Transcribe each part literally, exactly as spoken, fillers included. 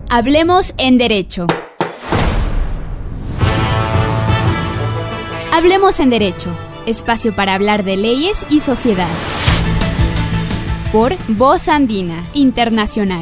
Hablemos en Derecho. Hablemos en Derecho, espacio para hablar de leyes y sociedad. Por Voz Andina Internacional.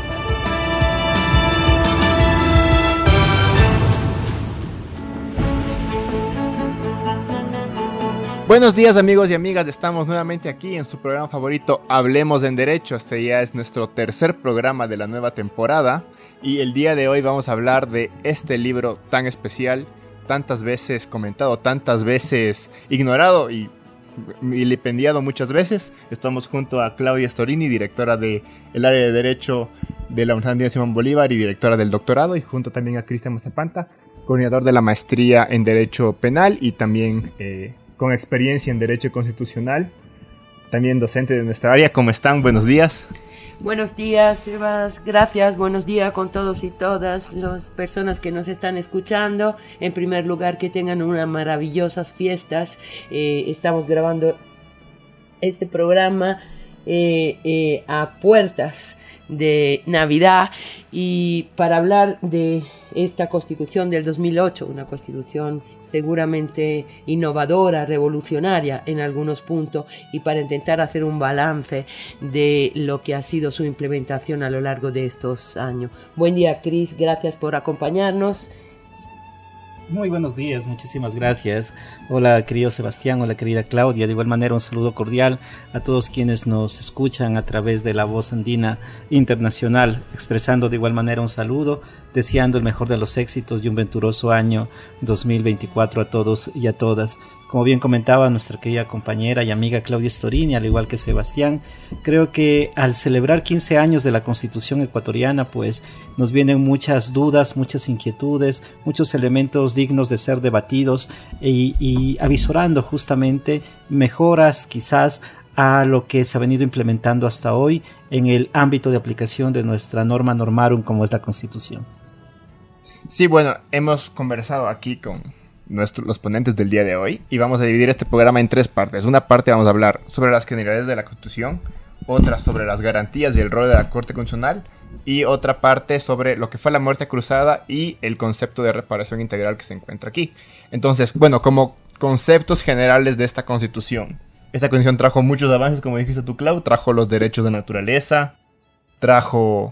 Buenos días amigos y amigas, estamos nuevamente aquí en su programa favorito Hablemos en Derecho. Este ya es nuestro tercer programa de la nueva temporada y el día de hoy vamos a hablar de este libro tan especial, tantas veces comentado, tantas veces ignorado y vilipendiado muchas veces. Estamos junto a Claudia Storini, directora del área de Derecho de la Universidad Andina Simón Bolívar y directora del doctorado, y junto también a Cristian Mazapanta, coordinador de la maestría en Derecho Penal y también eh, con experiencia en Derecho Constitucional, también docente de nuestra área. ¿Cómo están? Buenos días. Buenos días, Sebas. Gracias. Buenos días con todos y todas las personas que nos están escuchando. En primer lugar, que tengan unas maravillosas fiestas. Eh, estamos grabando este programa eh, eh, a puertas de Navidad, y para hablar de esta Constitución del dos mil ocho, una Constitución seguramente innovadora, revolucionaria en algunos puntos, y para intentar hacer un balance de lo que ha sido su implementación a lo largo de estos años. Buen día, Cris, gracias por acompañarnos. Muy buenos días, muchísimas gracias. Hola querido Sebastián, hola querida Claudia. De igual manera un saludo cordial a todos quienes nos escuchan a través de la Voz Andina Internacional, expresando de igual manera un saludo, deseando el mejor de los éxitos y un venturoso año dos mil veinticuatro a todos y a todas. Como bien comentaba nuestra querida compañera y amiga Claudia Storini, al igual que Sebastián, creo que al celebrar quince años de la Constitución ecuatoriana, pues nos vienen muchas dudas, muchas inquietudes, muchos elementos dignos de ser debatidos y, y avisorando justamente mejoras quizás a lo que se ha venido implementando hasta hoy en el ámbito de aplicación de nuestra norma normarum como es la Constitución. Sí, bueno, hemos conversado aquí con Nuestro, los ponentes del día de hoy, y vamos a dividir este programa en tres partes. Una parte vamos a hablar sobre las generalidades de la Constitución, otra sobre las garantías y el rol de la Corte Constitucional, y otra parte sobre lo que fue la muerte cruzada y el concepto de reparación integral que se encuentra aquí. Entonces, bueno, como conceptos generales de esta Constitución, esta Constitución trajo muchos avances, como dijiste tú, Clau, trajo los derechos de naturaleza, trajo...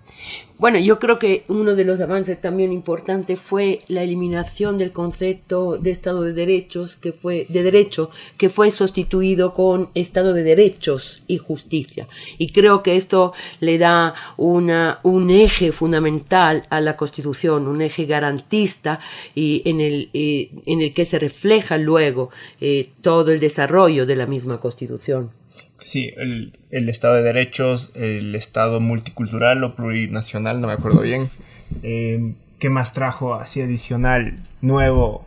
Bueno, yo creo que uno de los avances también importantes fue la eliminación del concepto de Estado de Derechos, que fue de derecho, que fue sustituido con Estado de Derechos y Justicia. Y creo que esto le da una, un eje fundamental a la Constitución, un eje garantista, y en el, eh, en el que se refleja luego eh, todo el desarrollo de la misma Constitución. Sí, el, el Estado de Derechos, el Estado multicultural o plurinacional, no me acuerdo bien. Eh, ¿Qué más trajo así adicional, nuevo,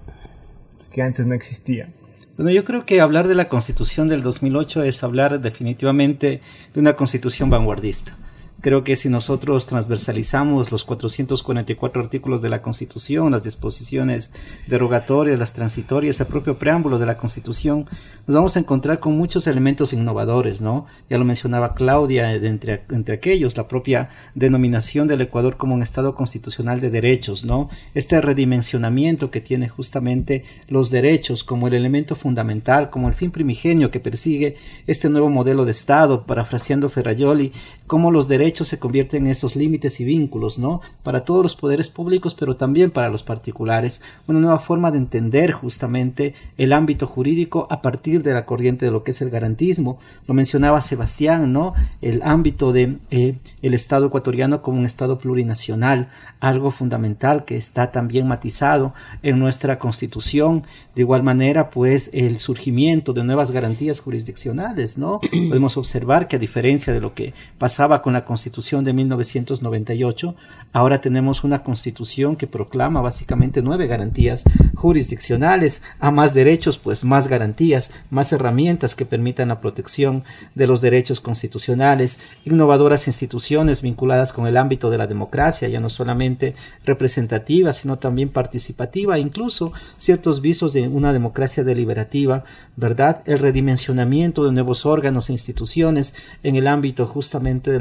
que antes no existía? Bueno, yo creo que hablar de la Constitución del dos mil ocho es hablar definitivamente de una Constitución vanguardista. Creo que si nosotros transversalizamos los cuatrocientos cuarenta y cuatro artículos de la Constitución, las disposiciones derogatorias, las transitorias, el propio preámbulo de la Constitución, nos vamos a encontrar con muchos elementos innovadores, ¿no? Ya lo mencionaba Claudia, de entre, entre aquellos, la propia denominación del Ecuador como un Estado constitucional de derechos, ¿no? Este redimensionamiento que tiene justamente los derechos como el elemento fundamental, como el fin primigenio que persigue este nuevo modelo de Estado, parafraseando Ferrajoli, cómo los derechos se convierten en esos límites y vínculos, ¿no? Para todos los poderes públicos, pero también para los particulares. Una nueva forma de entender justamente el ámbito jurídico a partir de la corriente de lo que es el garantismo. Lo mencionaba Sebastián, ¿no? El ámbito de eh, el Estado ecuatoriano como un Estado plurinacional, algo fundamental que está también matizado en nuestra Constitución. De igual manera, pues, el surgimiento de nuevas garantías jurisdiccionales, ¿no? Podemos observar que a diferencia de lo que pasaba con la Constitución de mil novecientos noventa y ocho, ahora tenemos una Constitución que proclama básicamente nueve garantías jurisdiccionales. A más derechos, pues más garantías, más herramientas que permitan la protección de los derechos constitucionales, innovadoras instituciones vinculadas con el ámbito de la democracia, ya no solamente representativa, sino también participativa, incluso ciertos visos de una democracia deliberativa, ¿verdad? El redimensionamiento de nuevos órganos e instituciones en el ámbito justamente de lo que es el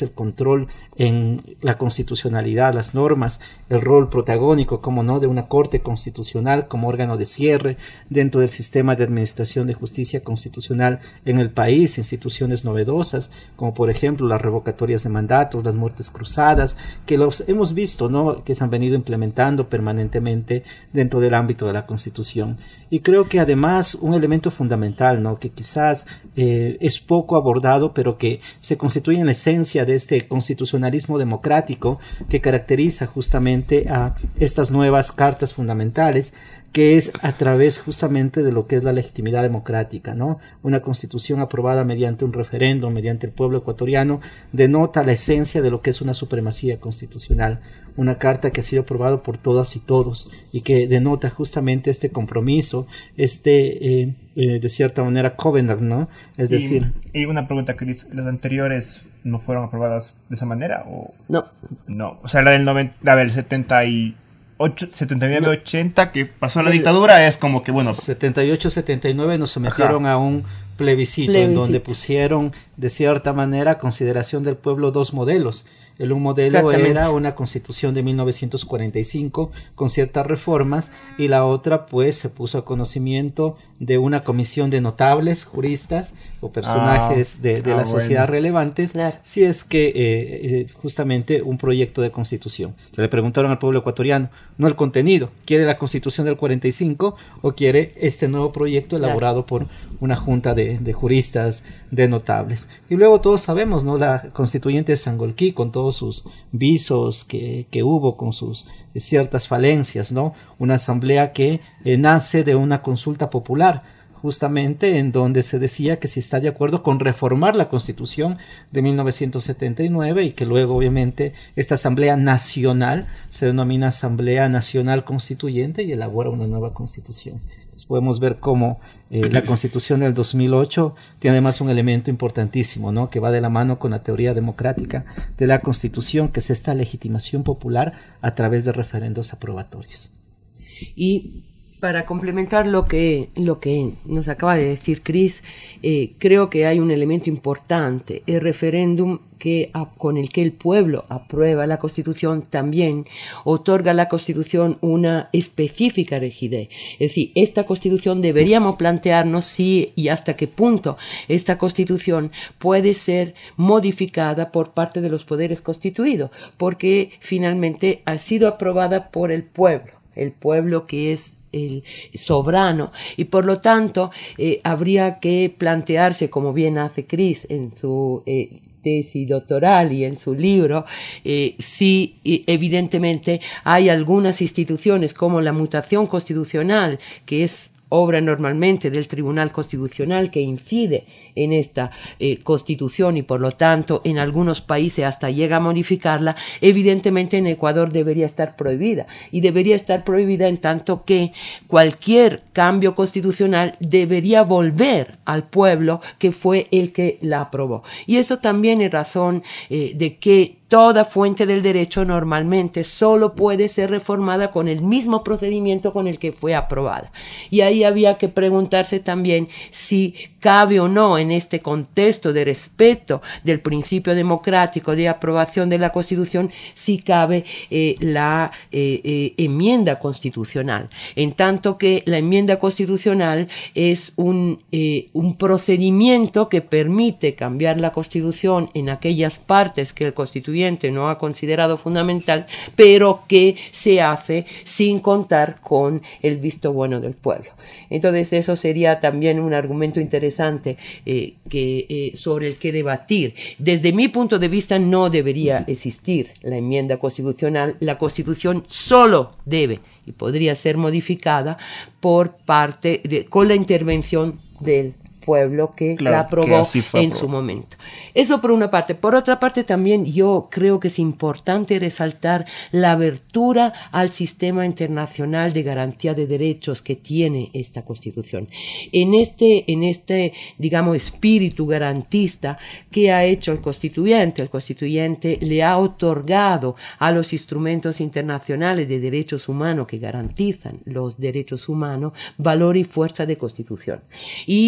el control en la constitucionalidad, las normas, el rol protagónico, como no, de una Corte Constitucional como órgano de cierre dentro del sistema de administración de justicia constitucional en el país, instituciones novedosas, como por ejemplo las revocatorias de mandatos, las muertes cruzadas, que los hemos visto, ¿no?, que se han venido implementando permanentemente dentro del ámbito de la Constitución. Y creo que además un elemento fundamental, ¿no?, que quizás eh, es poco abordado, pero que se constituye en la esencia de este constitucionalismo democrático que caracteriza justamente a estas nuevas cartas fundamentales, que es a través justamente de lo que es la legitimidad democrática, ¿no? Una constitución aprobada mediante un referéndum, mediante el pueblo ecuatoriano, denota la esencia de lo que es una supremacía constitucional, una carta que ha sido aprobada por todas y todos y que denota justamente este compromiso, este, eh, eh, de cierta manera, covenant, ¿no? Es y, decir... Y una pregunta, Cris, ¿las anteriores no fueron aprobadas de esa manera? O... No. No, o sea, la del, noventa, la del setenta y setenta y nueve No. ochenta que pasó la dictadura es como que bueno, setenta y ocho setenta y nueve nos sometieron Ajá. a un plebiscito, Plebiscito. en donde pusieron de cierta manera a consideración del pueblo dos modelos. El un modelo Exactamente. era una constitución de mil novecientos cuarenta y cinco con ciertas reformas, y la otra pues se puso a conocimiento de una comisión de notables, juristas o personajes Ah, de, de ah, la sociedad bueno. relevantes, Claro. si es que eh, eh, justamente un proyecto de constitución. Se le preguntaron al pueblo ecuatoriano, no el contenido, ¿quiere la constitución del cuarenta y cinco o quiere este nuevo proyecto elaborado por una junta de, de juristas, de notables? Y luego todos sabemos, ¿no?, la constituyente de Sangolquí, con todos sus visos que, que hubo, con sus eh, ciertas falencias, ¿no? Una asamblea que eh, nace de una consulta popular, justamente en donde se decía que si está de acuerdo con reformar la Constitución de mil novecientos setenta y nueve, y que luego obviamente esta Asamblea Nacional se denomina Asamblea Nacional Constituyente y elabora una nueva Constitución. Entonces podemos ver cómo eh, la Constitución del dos mil ocho tiene además un elemento importantísimo, ¿no?, que va de la mano con la teoría democrática de la Constitución, que es esta legitimación popular a través de referendos aprobatorios. Y para complementar lo que, lo que nos acaba de decir Cris, eh, creo que hay un elemento importante. El referéndum que, a, con el que el pueblo aprueba la Constitución también otorga a la Constitución una específica rigidez. Es decir, esta Constitución deberíamos plantearnos si y hasta qué punto esta Constitución puede ser modificada por parte de los poderes constituidos, porque finalmente ha sido aprobada por el pueblo, el pueblo que es el soberano, y por lo tanto eh, habría que plantearse, como bien hace Cris en su eh, tesis doctoral y en su libro, eh, si eh, evidentemente hay algunas instituciones como la mutación constitucional, que es obra normalmente del Tribunal Constitucional, que incide en esta eh, Constitución y por lo tanto en algunos países hasta llega a modificarla. Evidentemente en Ecuador debería estar prohibida, y debería estar prohibida en tanto que cualquier cambio constitucional debería volver al pueblo que fue el que la aprobó. Y eso también es razón eh, de que toda fuente del derecho normalmente solo puede ser reformada con el mismo procedimiento con el que fue aprobada. Y ahí había que preguntarse también si cabe o no, en este contexto de respeto del principio democrático de aprobación de la Constitución, si cabe eh, la eh, eh, enmienda constitucional. En tanto que la enmienda constitucional es un, eh, un procedimiento que permite cambiar la Constitución en aquellas partes que el constituyente no ha considerado fundamental, pero que se hace sin contar con el visto bueno del pueblo. Entonces eso sería también un argumento interesante eh, que, eh, sobre el que debatir. Desde mi punto de vista no debería existir la enmienda constitucional. La Constitución solo debe y podría ser modificada por parte de, con la intervención del pueblo que Claro, la aprobó que así fue en aprobado. su momento. Eso por una parte. Por otra parte también yo creo que es importante resaltar la abertura al sistema internacional de garantía de derechos que tiene esta Constitución. En este, en este, digamos, espíritu garantista que ha hecho el constituyente, el constituyente le ha otorgado a los instrumentos internacionales de derechos humanos que garantizan los derechos humanos valor y fuerza de constitución. Y nos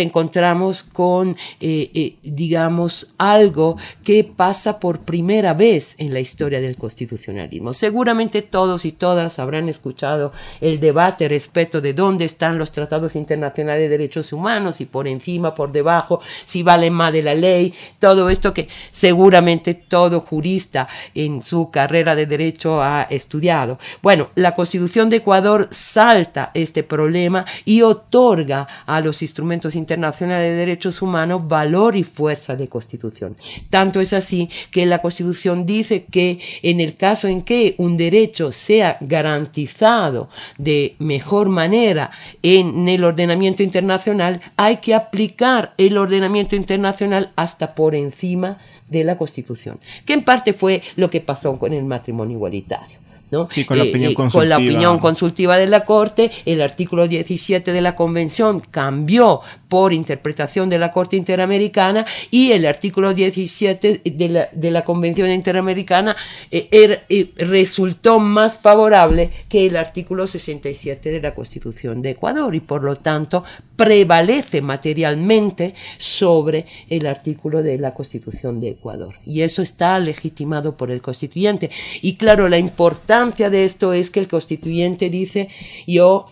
encontramos con, eh, eh, digamos, algo que pasa por primera vez en la historia del constitucionalismo. Seguramente todos y todas habrán escuchado el debate respecto de dónde están los tratados internacionales de derechos humanos, si por encima, por debajo, si valen más de la ley, todo esto que seguramente todo jurista en su carrera de derecho ha estudiado. Bueno, la Constitución de Ecuador salta este problema y otorga a los instrumentos internacionales de derechos humanos valor y fuerza de constitución. Tanto es así que la Constitución dice que en el caso en que un derecho sea garantizado de mejor manera en el ordenamiento internacional, hay que aplicar el ordenamiento internacional hasta por encima de la Constitución, que en parte fue lo que pasó con el matrimonio igualitario, ¿no? Sí, con la, opinión eh, con la opinión consultiva de la Corte. El artículo diecisiete de la Convención cambió por interpretación de la Corte Interamericana, y el artículo diecisiete de la, de la Convención Interamericana eh, er, eh, resultó más favorable que el artículo sesenta y siete de la Constitución de Ecuador, y por lo tanto prevalece materialmente sobre el artículo de la Constitución de Ecuador, y eso está legitimado por el constituyente. Y claro, la importancia de esto es que el constituyente dice: yo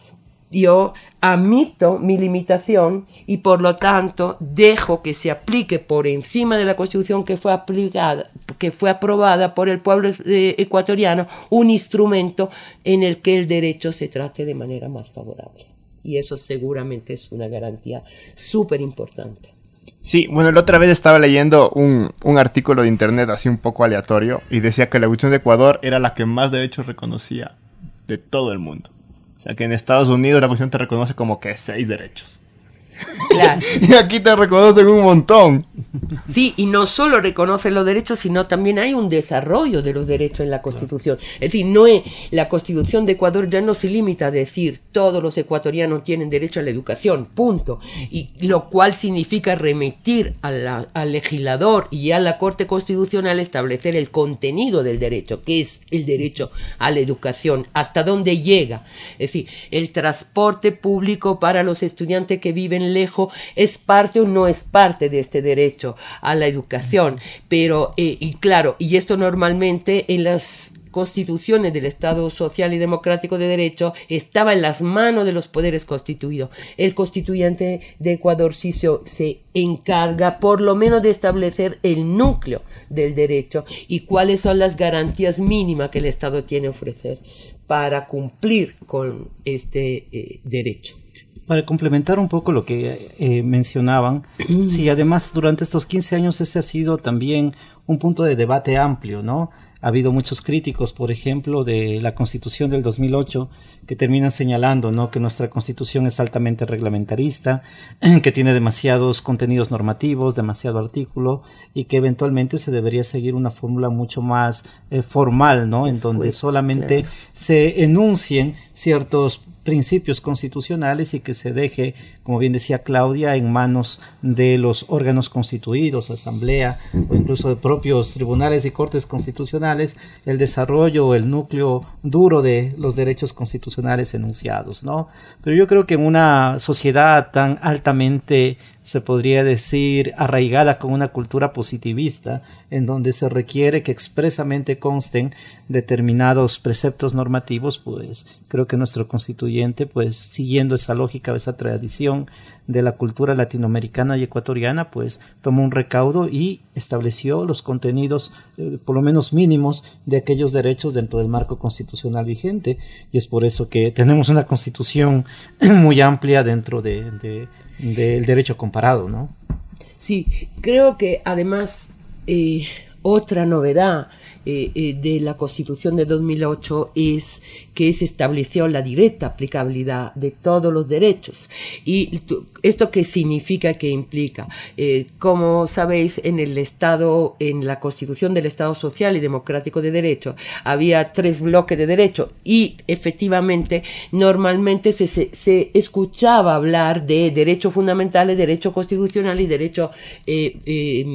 yo admito mi limitación y por lo tanto dejo que se aplique por encima de la Constitución que fue aplicada, que fue aprobada por el pueblo eh, ecuatoriano, un instrumento en el que el derecho se trate de manera más favorable. Y eso seguramente es una garantía súper importante. Sí, bueno, la otra vez estaba leyendo un, un artículo de internet así un poco aleatorio y decía que la Constitución de Ecuador era la que más derechos reconocía de todo el mundo. O sea, que en Estados Unidos la Constitución te reconoce como que seis derechos. Claro. Y aquí te reconocen un montón. Sí, y no solo reconocen los derechos, sino también hay un desarrollo de los derechos en la Constitución. Es decir, no es, la Constitución de Ecuador ya no se limita a decir todos los ecuatorianos tienen derecho a la educación, punto. Y lo cual significa remitir a la, al legislador y a la Corte Constitucional establecer el contenido del derecho, que es el derecho a la educación, hasta dónde llega. Es decir, el transporte público para los estudiantes que viven lejos es parte o no es parte de este derecho a la educación, pero eh, y claro, y esto normalmente en las constituciones del Estado Social y Democrático de Derecho estaba en las manos de los poderes constituidos. El constituyente de Ecuador sí se, se encarga por lo menos de establecer el núcleo del derecho y cuáles son las garantías mínimas que el Estado tiene que ofrecer para cumplir con este eh, derecho. Para complementar un poco lo que eh, mencionaban, sí, además durante estos quince años ese ha sido también un punto de debate amplio, ¿no? Ha habido muchos críticos, por ejemplo, de la Constitución del dos mil ocho, que terminan señalando, ¿no?, que nuestra Constitución es altamente reglamentarista, que tiene demasiados contenidos normativos, demasiado artículo, y que eventualmente se debería seguir una fórmula mucho más eh, formal, ¿no?, en donde solamente claro. se enuncien ciertos principios constitucionales y que se deje, como bien decía Claudia, en manos de los órganos constituidos, asamblea o incluso de propios tribunales y cortes constitucionales, el desarrollo o el núcleo duro de los derechos constitucionales enunciados, ¿no? Pero yo creo que en una sociedad tan altamente, se podría decir, arraigada con una cultura positivista, en donde se requiere que expresamente consten determinados preceptos normativos, pues creo que nuestro constituyente, pues siguiendo esa lógica o esa tradición de la cultura latinoamericana y ecuatoriana, pues tomó un recaudo y estableció los contenidos, eh, por lo menos mínimos, de aquellos derechos dentro del marco constitucional vigente, y es por eso que tenemos una constitución muy amplia dentro de, de, del derecho comparado, ¿no? Sí, creo que además eh, otra novedad eh, eh, de la Constitución de dos mil ocho es que se estableció la directa aplicabilidad de todos los derechos. ¿Y esto qué significa, qué implica? Eh, como sabéis, en el Estado, en la Constitución del Estado Social y Democrático de Derecho, había tres bloques de derecho y efectivamente normalmente se, se, se escuchaba hablar de derechos fundamentales, derecho constitucional y derecho eh, eh,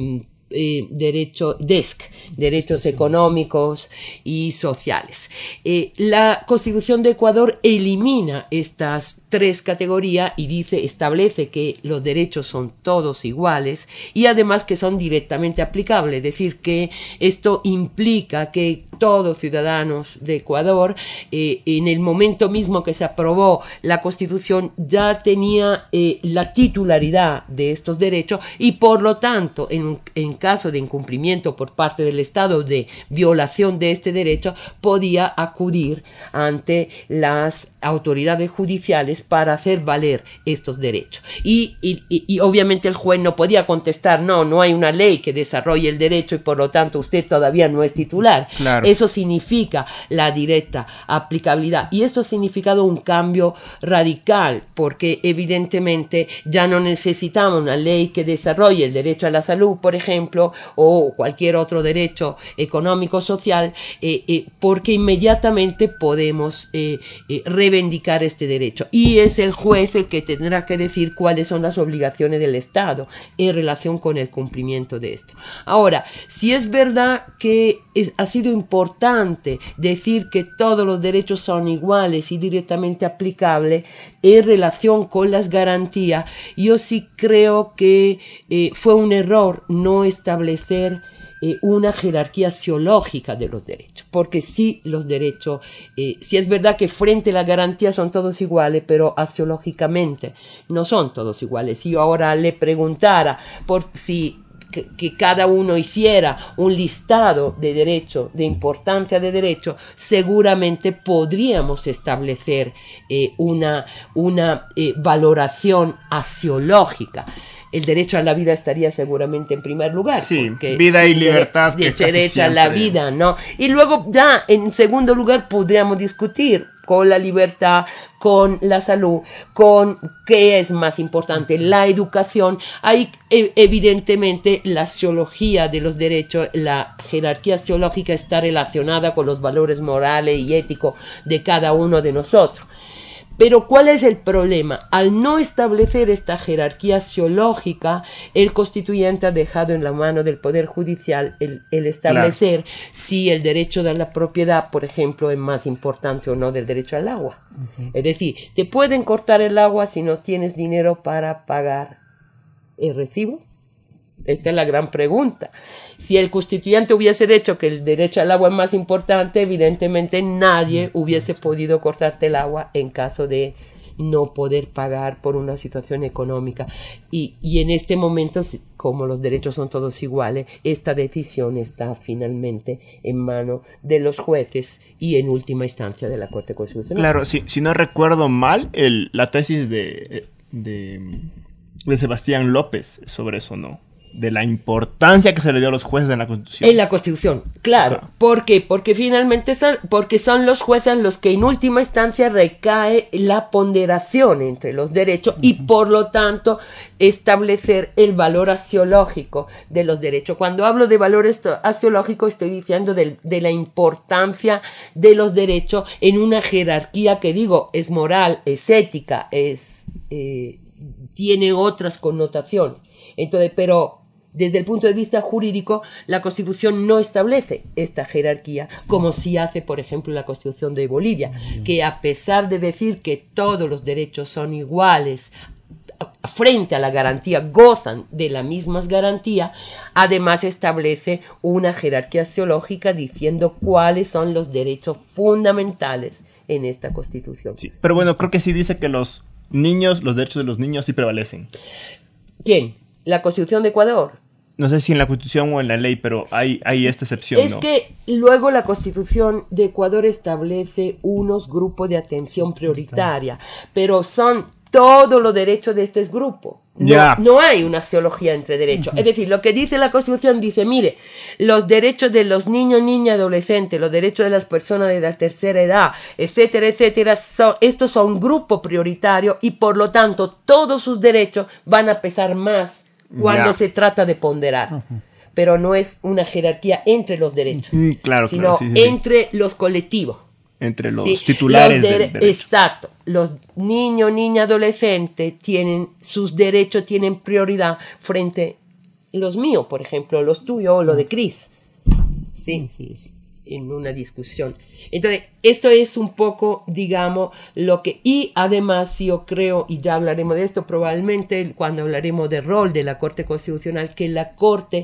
eh, derecho, D E S C, derechos económicos y sociales. Eh, la Constitución de Ecuador elimina estas tres categorías y dice, establece que los derechos son todos iguales y además que son directamente aplicables, es decir, que esto implica que todos ciudadanos de Ecuador, eh, en el momento mismo que se aprobó la Constitución, ya tenía eh, la titularidad de estos derechos y por lo tanto, en, en caso de incumplimiento por parte del Estado de violación de este derecho, podía acudir ante las autoridades judiciales para hacer valer estos derechos. Y, y, y obviamente el juez no podía contestar, no, no hay una ley que desarrolle el derecho y por lo tanto usted todavía no es titular. Claro. Eso significa la directa aplicabilidad y esto ha significado un cambio radical porque evidentemente ya no necesitamos una ley que desarrolle el derecho a la salud, por ejemplo, o cualquier otro derecho económico social, eh, eh, porque inmediatamente podemos eh, eh, reivindicar este derecho y es el juez el que tendrá que decir cuáles son las obligaciones del Estado en relación con el cumplimiento de esto. Ahora, si es verdad que es, ha sido importante decir que todos los derechos son iguales y directamente aplicables en relación con las garantías, yo sí creo que eh, fue un error no establecer eh, una jerarquía axiológica de los derechos, porque sí los derechos, eh, sí es verdad que frente a la garantía son todos iguales, pero axiológicamente no son todos iguales. Si yo ahora le preguntara por si Que, que cada uno hiciera un listado de derechos, de importancia de derechos, seguramente podríamos establecer eh, una, una eh, valoración axiológica. El derecho a la vida estaría seguramente en primer lugar. Sí, vida y libertad. De derecho a la vida, ¿no? Y luego ya en segundo lugar podríamos discutir con la libertad, con la salud, con qué es más importante, la educación. Hay evidentemente la axiología de los derechos, la jerarquía axiológica está relacionada con los valores morales y éticos de cada uno de nosotros. Pero ¿cuál es el problema? Al no establecer esta jerarquía axiológica, el constituyente ha dejado en la mano del Poder Judicial el, el establecer claro. si el derecho de la propiedad, por ejemplo, es más importante o no del derecho al agua. Uh-huh. Es decir, te pueden cortar el agua si no tienes dinero para pagar el recibo. Esta es la gran pregunta. Si el constituyente hubiese dicho que el derecho al agua es más importante, evidentemente nadie hubiese podido cortarte el agua en caso de no poder pagar por una situación económica. Y, y en este momento, como los derechos son todos iguales, esta decisión está finalmente en manos de los jueces y en última instancia de la Corte Constitucional. Claro, si, si no recuerdo mal, el, la tesis de, de, de Sebastián López sobre eso, ¿no? De la importancia que se le dio a los jueces en la Constitución. En la Constitución, claro. Ajá. ¿Por qué? Porque finalmente son, porque son los jueces los que en última instancia recae la ponderación entre los derechos uh-huh. y por lo tanto establecer el valor axiológico de los derechos. Cuando hablo de valor axiológico estoy diciendo de, de la importancia de los derechos en una jerarquía que digo es moral, es ética, es eh, tiene otras connotaciones. Entonces, pero desde el punto de vista jurídico, la Constitución no establece esta jerarquía, como sí hace, por ejemplo, la Constitución de Bolivia, que a pesar de decir que todos los derechos son iguales frente a la garantía, gozan de las mismas garantías, además establece una jerarquía axiológica diciendo cuáles son los derechos fundamentales en esta Constitución. Sí, pero bueno, creo que sí dice que los niños, los derechos de los niños sí prevalecen. ¿Quién? ¿La Constitución de Ecuador? No sé si en la Constitución o en la ley, pero hay, hay esta excepción, Es ¿no? que luego la Constitución de Ecuador establece unos grupos de atención prioritaria, pero son todos los derechos de estos grupos. No, yeah. no hay una axiología entre derechos. Uh-huh. Es decir, lo que dice la Constitución dice, mire, los derechos de los niños, niñas, adolescentes, los derechos de las personas de la tercera edad, etcétera, etcétera, son, estos son grupos prioritarios y por lo tanto todos sus derechos van a pesar más cuando yeah. se trata de ponderar. Uh-huh. Pero no es una jerarquía entre los derechos, mm, claro, sino claro, sí, sí, entre sí. los colectivos. Entre los sí, titulares los de, del derecho. Exacto. Los niños, niñas, adolescentes tienen sus derechos, tienen prioridad frente los míos, por ejemplo, los tuyos o los de Chris. Sí, Así es. en una discusión. Entonces, esto es un poco, digamos, lo que... Y además yo creo, y ya hablaremos de esto probablemente cuando hablaremos del rol de la Corte Constitucional, que la Corte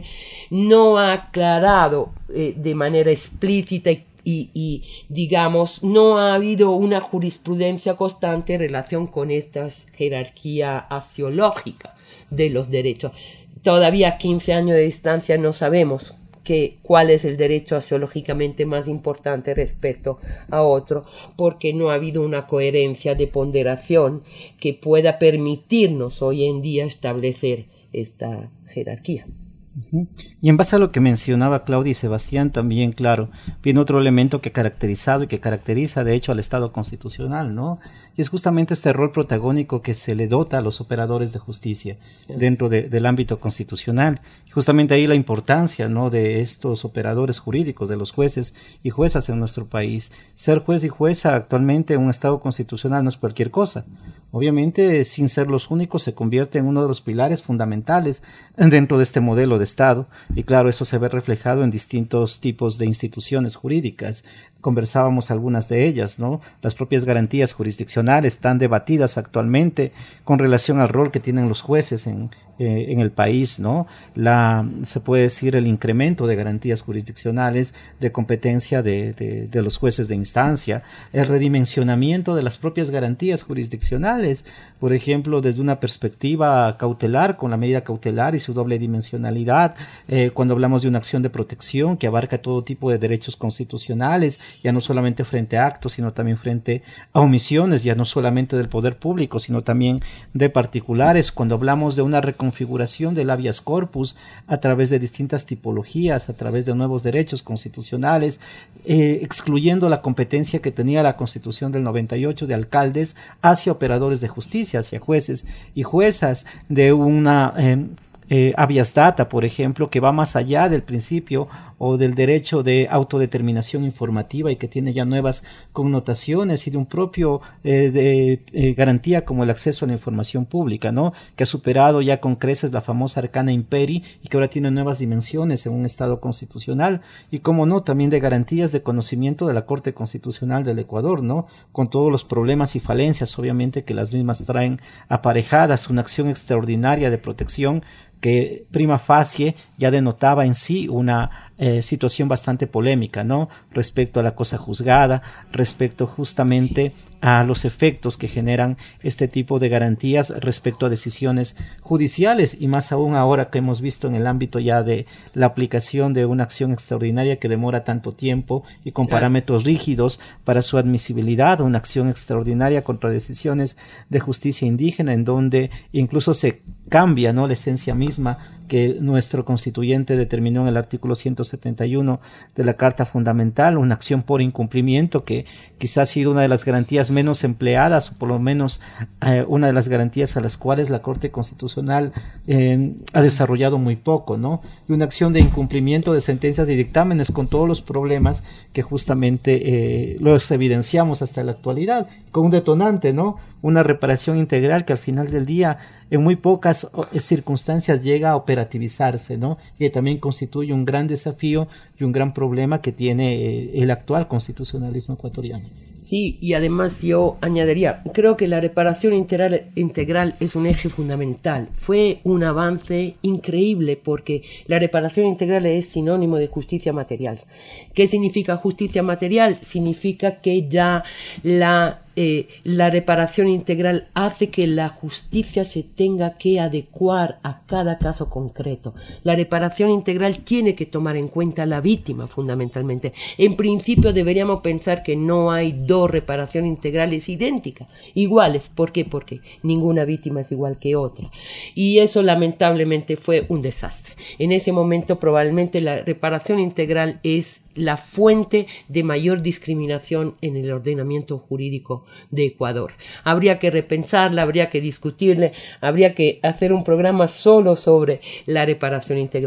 no ha aclarado eh, de manera explícita y Y, y, digamos, no ha habido una jurisprudencia constante en relación con esta jerarquía axiológica de los derechos. Todavía a quince años de distancia no sabemos que, cuál es el derecho axiológicamente más importante respecto a otro, porque no ha habido una coherencia de ponderación que pueda permitirnos hoy en día establecer esta jerarquía. Uh-huh. Y en base a lo que mencionaba Claudia y Sebastián también, claro, viene otro elemento que ha caracterizado y que caracteriza de hecho al Estado constitucional, ¿no? Y es justamente este rol protagónico que se le dota a los operadores de justicia yeah. dentro de, del ámbito constitucional. Y justamente ahí la importancia, ¿no?, de estos operadores jurídicos, de los jueces y juezas en nuestro país. Ser juez y jueza actualmente en un Estado constitucional no es cualquier cosa. Obviamente, sin ser los únicos, se convierte en uno de los pilares fundamentales dentro de este modelo de Estado. Y claro, eso se ve reflejado en distintos tipos de instituciones jurídicas. Conversábamos algunas de ellas, ¿no? Las propias garantías jurisdiccionales están debatidas actualmente con relación al rol que tienen los jueces en, eh, en el país, ¿no? La, se puede decir el incremento de garantías jurisdiccionales de competencia de, de, de los jueces de instancia, el redimensionamiento de las propias garantías jurisdiccionales, por ejemplo, desde una perspectiva cautelar, con la medida cautelar y su doble dimensionalidad, eh, cuando hablamos de una acción de protección que abarca todo tipo de derechos constitucionales, ya no solamente frente a actos, sino también frente a omisiones, ya no solamente del poder público, sino también de particulares, cuando hablamos de una reconfiguración del habeas corpus a través de distintas tipologías, a través de nuevos derechos constitucionales, eh, excluyendo la competencia que tenía la Constitución del noventa y ocho de alcaldes hacia operadores de justicia, hacia jueces y juezas, de una... Eh, Eh, habeas data, por ejemplo, que va más allá del principio o del derecho de autodeterminación informativa y que tiene ya nuevas connotaciones, y de un propio eh, de, eh, garantía como el acceso a la información pública, ¿no?, que ha superado ya con creces la famosa arcana imperi y que ahora tiene nuevas dimensiones en un Estado constitucional, y como no, también de garantías de conocimiento de la Corte Constitucional del Ecuador, ¿no?, con todos los problemas y falencias obviamente que las mismas traen aparejadas, una acción extraordinaria de protección que prima facie ya denotaba en sí una eh, situación bastante polémica, ¿no?, respecto a la cosa juzgada, respecto justamente a los efectos que generan este tipo de garantías respecto a decisiones judiciales, y más aún ahora que hemos visto en el ámbito ya de la aplicación de una acción extraordinaria que demora tanto tiempo y con parámetros rígidos para su admisibilidad, una acción extraordinaria contra decisiones de justicia indígena, en donde incluso se cambia, ¿no?, la esencia misma que nuestro constituyente determinó en el artículo ciento setenta y uno de la Carta Fundamental, una acción por incumplimiento que quizás ha sido una de las garantías menos empleadas, o por lo menos eh, una de las garantías a las cuales la Corte Constitucional eh, ha desarrollado muy poco, ¿no? Y una acción de incumplimiento de sentencias y dictámenes con todos los problemas que justamente eh, los evidenciamos hasta la actualidad, con un detonante, ¿no?, una reparación integral que al final del día en muy pocas circunstancias llega a operativizarse, ¿no?, y también constituye un gran desafío y un gran problema que tiene eh, el actual constitucionalismo ecuatoriano. Sí, y además yo añadiría, creo que la reparación integral, integral es un eje fundamental. Fue un avance increíble porque la reparación integral es sinónimo de justicia material. ¿Qué significa justicia material? Significa que ya la... Eh, la reparación integral hace que la justicia se tenga que adecuar a cada caso concreto. La reparación integral tiene que tomar en cuenta a la víctima fundamentalmente. En principio deberíamos pensar que no hay dos reparaciones integrales idénticas, iguales. ¿Por qué? Porque ninguna víctima es igual que otra. Y eso lamentablemente fue un desastre. En ese momento probablemente la reparación integral es la fuente de mayor discriminación en el ordenamiento jurídico de Ecuador. Habría que repensarla, habría que discutirle, habría que hacer un programa solo sobre la reparación integral.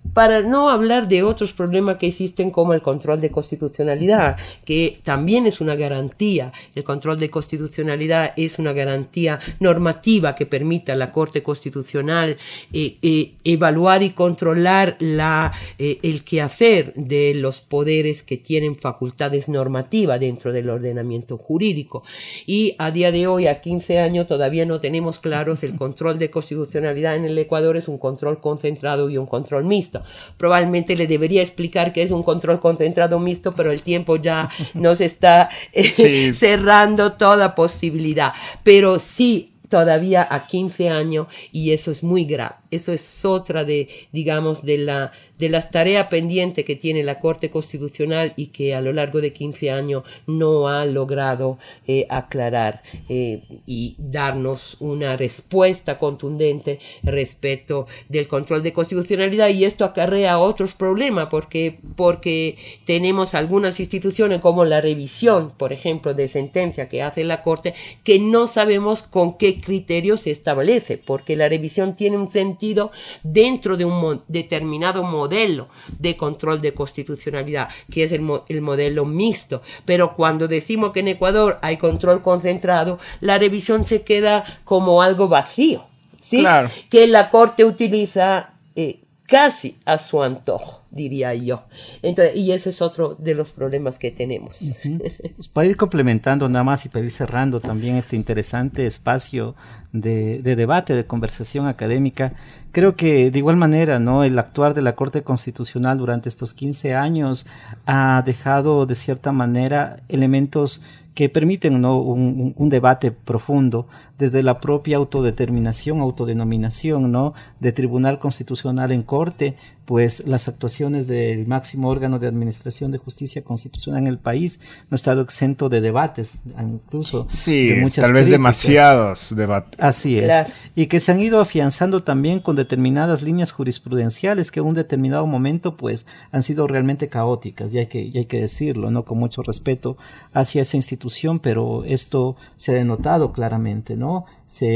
Para no hablar de otros problemas que existen como el control de constitucionalidad, que también es una garantía. El control de constitucionalidad es una garantía normativa que permite a la Corte Constitucional eh, eh, evaluar y controlar la, eh, el quehacer de los poderes que tienen facultades normativas dentro del ordenamiento jurídico. Y a día de hoy, a quince años, todavía no tenemos claros el control de constitucionalidad en el Ecuador. Es un control concentrado y un control mixto. Probablemente le debería explicar que es un control concentrado mixto, pero el tiempo ya nos está eh, sí. cerrando toda posibilidad. Pero sí, todavía a quince años, y eso es muy grave. Eso es otra de, digamos, de, la, de las tareas pendientes que tiene la Corte Constitucional y que a lo largo de quince años no ha logrado eh, aclarar eh, y darnos una respuesta contundente respecto del control de constitucionalidad. Y esto acarrea otros problemas porque, porque tenemos algunas instituciones como la revisión, por ejemplo, de sentencia que hace la Corte, que no sabemos con qué criterios se establece, porque la revisión tiene un sentido dentro de un mo- determinado modelo de control de constitucionalidad, que es el, mo- el modelo mixto. Pero cuando decimos que en Ecuador hay control concentrado, la revisión se queda como algo vacío, ¿sí? Claro. Que la Corte utiliza eh, casi a su antojo, diría yo. Entonces, y ese es otro de los problemas que tenemos. Uh-huh. Pues para ir complementando nada más y para ir cerrando también este interesante espacio de, de debate, de conversación académica, creo que de igual manera, ¿no?, el actuar de la Corte Constitucional durante estos quince años ha dejado de cierta manera elementos que permiten, ¿no?, un, un debate profundo desde la propia autodeterminación, autodenominación, ¿no?, de Tribunal Constitucional en Corte, pues las actuaciones del máximo órgano de administración de justicia constitucional en el país no ha estado exento de debates, incluso sí, de muchas tal vez críticas. demasiados debates. Así es, claro. Y que se han ido afianzando también con determinadas líneas jurisprudenciales que en un determinado momento pues han sido realmente caóticas, y hay que, y hay que decirlo, ¿no?, con mucho respeto hacia esa institución, pero esto se ha denotado claramente, ¿no?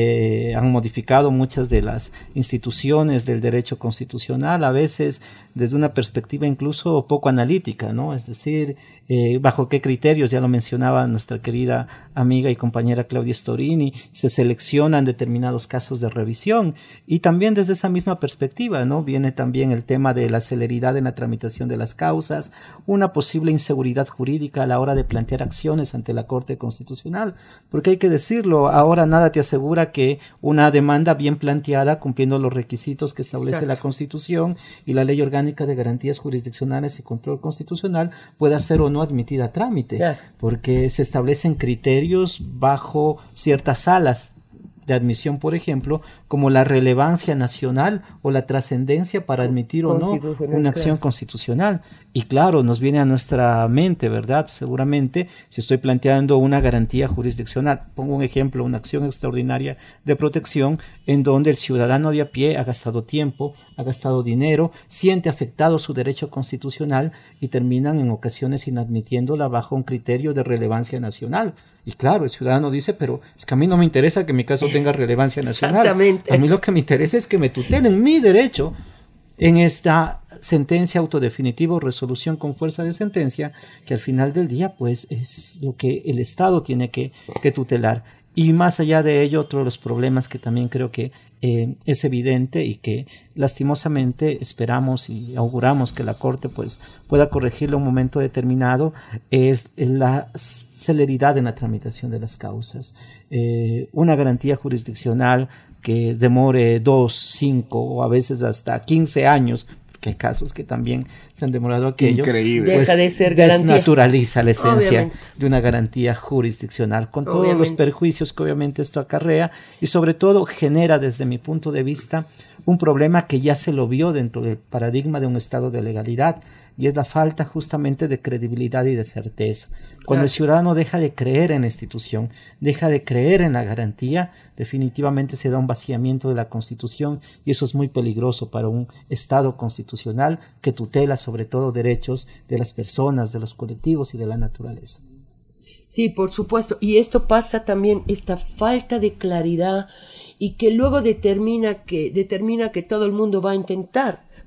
Se han modificado muchas de las instituciones del derecho constitucional, a veces desde una perspectiva incluso poco analítica, ¿no? Es decir, eh, bajo qué criterios, ya lo mencionaba nuestra querida amiga y compañera Claudia Storini, se seleccionan determinados casos de revisión, y también desde esa misma perspectiva, ¿no?, viene también el tema de la celeridad en la tramitación de las causas, una posible inseguridad jurídica a la hora de plantear acciones ante la Corte Constitucional, porque hay que decirlo, ahora nada te asegura que una demanda bien planteada, cumpliendo los requisitos que establece Exacto. la Constitución y la Ley Orgánica de Garantías Jurisdiccionales y Control Constitucional, pueda ser o no admitida a trámite, yeah. porque se establecen criterios bajo ciertas salas de admisión, por ejemplo, como la relevancia nacional o la trascendencia para admitir o no una acción claro. constitucional. Y claro, nos viene a nuestra mente, ¿verdad? Seguramente, si estoy planteando una garantía jurisdiccional, pongo un ejemplo, una acción extraordinaria de protección en donde el ciudadano de a pie ha gastado tiempo, ha gastado dinero, siente afectado su derecho constitucional y terminan en ocasiones inadmitiéndola bajo un criterio de relevancia nacional. Y claro, el ciudadano dice, pero es que a mí no me interesa que mi caso tenga relevancia nacional. Exactamente. A mí lo que me interesa es que me tutelen mi derecho en esta sentencia autodefinitiva o resolución con fuerza de sentencia, que al final del día pues es lo que el Estado tiene que, que tutelar. Y más allá de ello, otro de los problemas que también creo que eh, es evidente y que lastimosamente esperamos y auguramos que la Corte pues pueda corregirlo en un momento determinado, es la celeridad en la tramitación de las causas. Eh, una garantía jurisdiccional que demore dos, cinco o a veces hasta quince años, que hay casos que también se han demorado aquello, increíble, pues, deja de ser garantía, desnaturaliza la esencia obviamente. de una garantía jurisdiccional, con obviamente. todos los perjuicios que obviamente esto acarrea, y sobre todo genera desde mi punto de vista un problema que ya se lo vio dentro del paradigma de un estado de legalidad, y es la falta justamente de credibilidad y de certeza. Cuando claro. el ciudadano deja de creer en la institución, deja de creer en la garantía, definitivamente se da un vaciamiento de la Constitución, y eso es muy peligroso para un Estado constitucional que tutela sobre todo derechos de las personas, de los colectivos y de la naturaleza. Sí, por supuesto. Y esto pasa también, esta falta de claridad, y que luego determina que, determina que todo el mundo va a intentar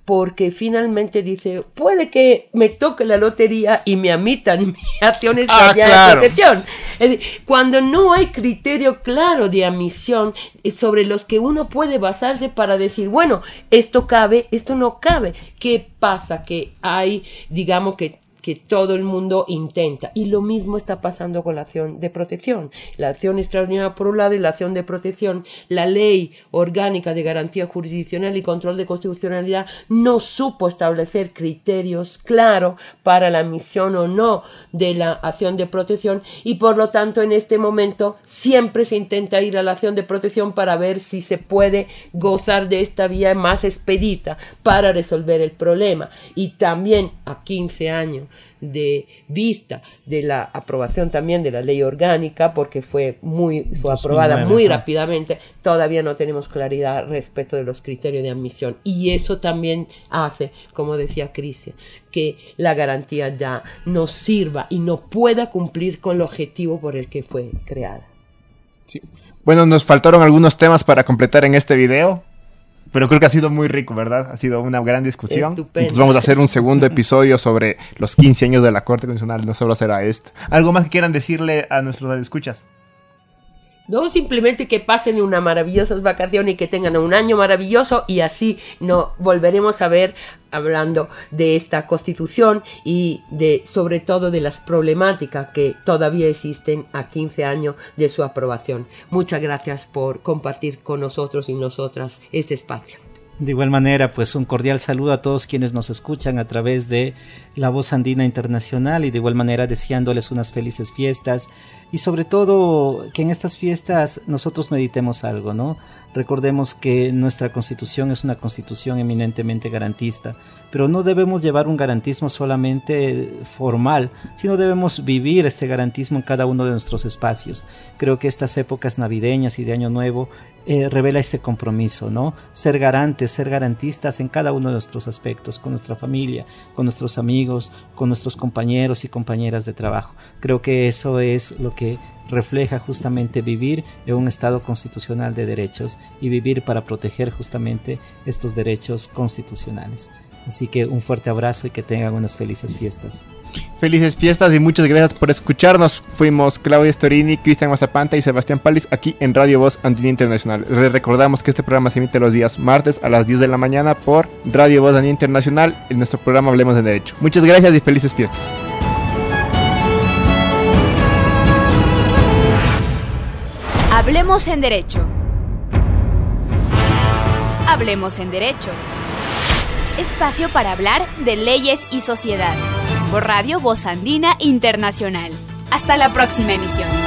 porque finalmente dice, puede que me toque la lotería y me amitan mi acción extraordinaria ah, claro. de protección. Es decir, cuando no hay criterio claro de admisión sobre los que uno puede basarse para decir, bueno, esto cabe, esto no cabe. ¿Qué pasa? Que hay, digamos que que todo el mundo intenta. Y lo mismo está pasando con la acción de protección. La acción extraordinaria por un lado y la acción de protección. La ley orgánica de garantía jurisdiccional y control de constitucionalidad no supo establecer criterios claros para la admisión o no de la acción de protección y por lo tanto en este momento siempre se intenta ir a la acción de protección para ver si se puede gozar de esta vía más expedita para resolver el problema. Y también a quince años de vista de la aprobación también de la ley orgánica, porque fue muy fue aprobada muy, muy rápidamente, todavía no tenemos claridad respecto de los criterios de admisión y eso también hace, como decía Crisia, que la garantía ya no sirva y no pueda cumplir con el objetivo por el que fue creada. Sí. Bueno, nos faltaron algunos temas para completar en este video. Pero creo que ha sido muy rico, ¿verdad? Ha sido una gran discusión. Estupendo. Entonces vamos a hacer un segundo episodio sobre los quince años de la Corte Constitucional. No solo será esto. ¿Algo más que quieran decirle a nuestros escuchas? No, simplemente que pasen unas maravillosas vacaciones y que tengan un año maravilloso y así nos volveremos a ver hablando de esta Constitución y de sobre todo de las problemáticas que todavía existen a quince años de su aprobación. Muchas gracias por compartir con nosotros y nosotras este espacio. De igual manera, pues un cordial saludo a todos quienes nos escuchan a través de La Voz Andina Internacional y de igual manera deseándoles unas felices fiestas y sobre todo que en estas fiestas nosotros meditemos algo, ¿no? Recordemos que nuestra Constitución es una Constitución eminentemente garantista, pero no debemos llevar un garantismo solamente formal, sino debemos vivir este garantismo en cada uno de nuestros espacios. Creo que estas épocas navideñas y de Año Nuevo eh, revela este compromiso, ¿no? Ser garantes, ser garantistas en cada uno de nuestros aspectos, con nuestra familia, con nuestros amigos, con nuestros compañeros y compañeras de trabajo. Creo que eso es lo que refleja justamente vivir en un Estado constitucional de derechos y vivir para proteger justamente estos derechos constitucionales. Así que un fuerte abrazo y que tengan unas felices fiestas. Felices fiestas y muchas gracias por escucharnos. Fuimos Claudia Storini, Cristian Mazapanta y Sebastián Palis aquí en Radio Voz Andina Internacional. Les recordamos que este programa se emite los días martes a las diez de la mañana por Radio Voz Andina Internacional. En nuestro programa Hablemos de Derecho. Muchas gracias y felices fiestas. Hablemos en Derecho. Hablemos en Derecho. Espacio para hablar de leyes y sociedad. Por Radio Voz Andina Internacional. Hasta la próxima emisión.